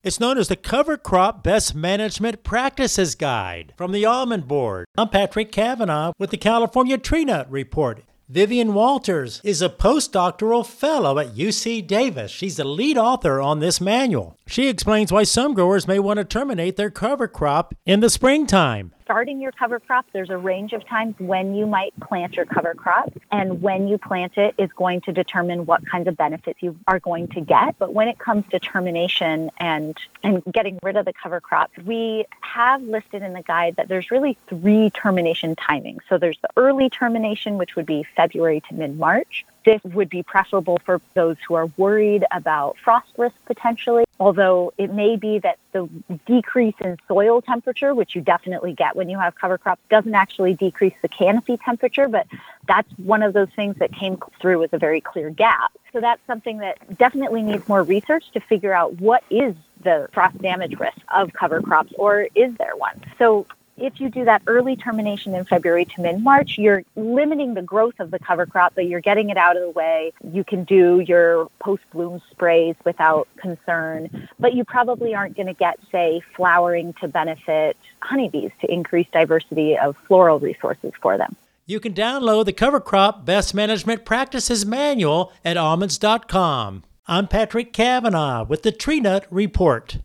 It's known as the Cover Crop Best Management Practices Guide from the Almond Board. I'm Patrick Cavanaugh with the California Tree Nut Report. Vivian Walters is a postdoctoral fellow at UC Davis. She's the lead author on this manual. She explains why some growers may want to terminate their cover crop in the springtime. Starting your cover crop, there's a range of times when you might plant your cover crop, and when you plant it is going to determine what kinds of benefits you are going to get. But when it comes to termination and getting rid of the cover crop, we have listed in the guide that there's really 3 termination timings. So there's the early termination, which would be February to mid-March. This would be preferable for those who are worried about frost risk potentially, although it may be that the decrease in soil temperature, which you definitely get when you have cover crops, doesn't actually decrease the canopy temperature, but that's one of those things that came through as a very clear gap. So that's something that definitely needs more research to figure out what is the frost damage risk of cover crops, or is there one? So if you do that early termination in February to mid-March, you're limiting the growth of the cover crop, but you're getting it out of the way. You can do your post-bloom sprays without concern, but you probably aren't going to get, say, flowering to benefit honeybees to increase diversity of floral resources for them. You can download the Cover Crop Best Management Practices Manual at almonds.com. I'm Patrick Cavanaugh with the Tree Nut Report.